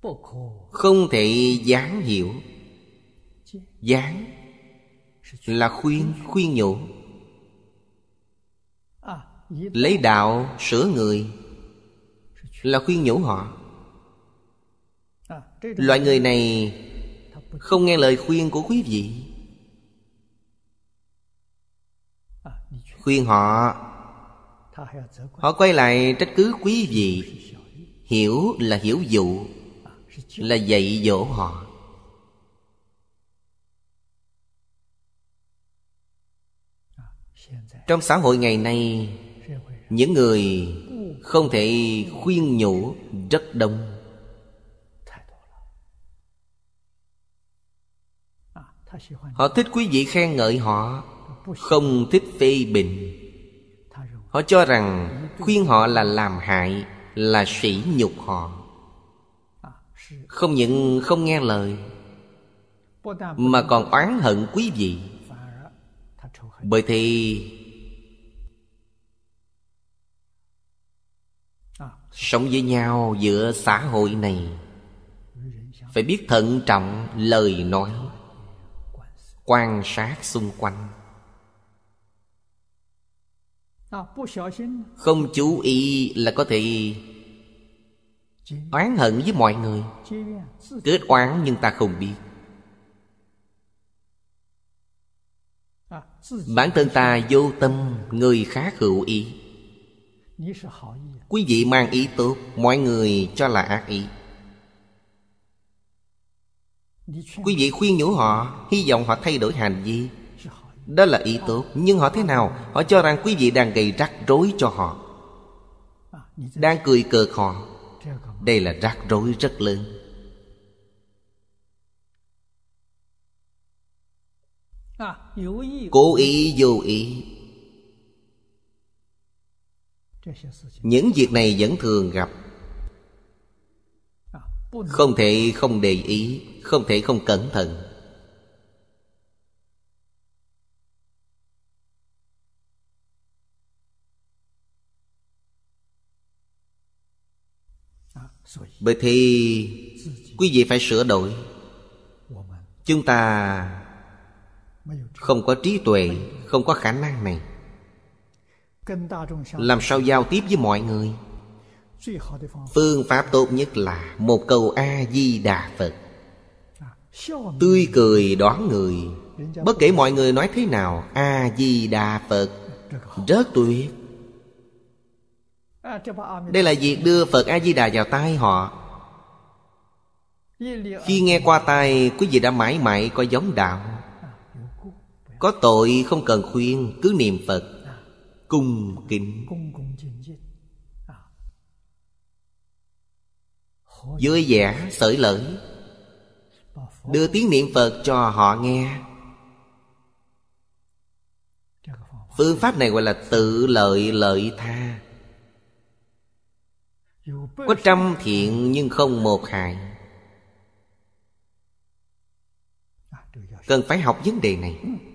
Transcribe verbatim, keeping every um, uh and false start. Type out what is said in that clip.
không thể gián hiểu. Gián là khuyên, khuyên nhủ. Lấy đạo sửa người là khuyên nhủ họ. Loại người này không nghe lời khuyên của quý vị. Khuyên họ, họ quay lại trách cứ quý vị. Hiểu là hiểu dụ, là dạy dỗ họ. Trong xã hội ngày nay, những người không thể khuyên nhủ rất đông. Họ thích quý vị khen ngợi họ, không thích phê bình. Họ cho rằng khuyên họ là làm hại, là sỉ nhục họ. Không những không nghe lời, mà còn oán hận quý vị. Bởi thì sống với nhau giữa xã hội này phải biết thận trọng lời nói, quan sát xung quanh. Không chú ý là có thể oán hận với mọi người. Kết oán nhưng ta không biết. Bản thân ta vô tâm, người khác hữu ý. Quý vị mang ý tốt, mọi người cho là ác ý. Quý vị khuyên nhủ họ, hy vọng họ thay đổi hành vi, đó là ý tốt. Nhưng họ thế nào? Họ cho rằng quý vị đang gây rắc rối cho họ, đang cười cợt họ. Đây là rắc rối rất lớn. Cố ý vô ý. Những việc này vẫn thường gặp. Không thể không để ý, không thể không cẩn thận. Bởi thì quý vị phải sửa đổi. Chúng ta không có trí tuệ, không có khả năng này. Làm sao giao tiếp với mọi người? Phương pháp tốt nhất là một câu A-di-đà Phật. Tươi cười đón người. Bất kể mọi người nói thế nào, A-di-đà Phật rất tuyệt. Đây là việc đưa Phật A-di-đà vào tai họ. Khi nghe qua tai, quý vị đã mãi mãi có giống đạo. Có tội không cần khuyên, cứ niệm Phật cung kính. Vui vẻ, xởi lởi, đưa tiếng niệm Phật cho họ nghe. Phương pháp này gọi là tự lợi lợi tha. Có trăm thiện nhưng không một hại. Cần phải học vấn đề này.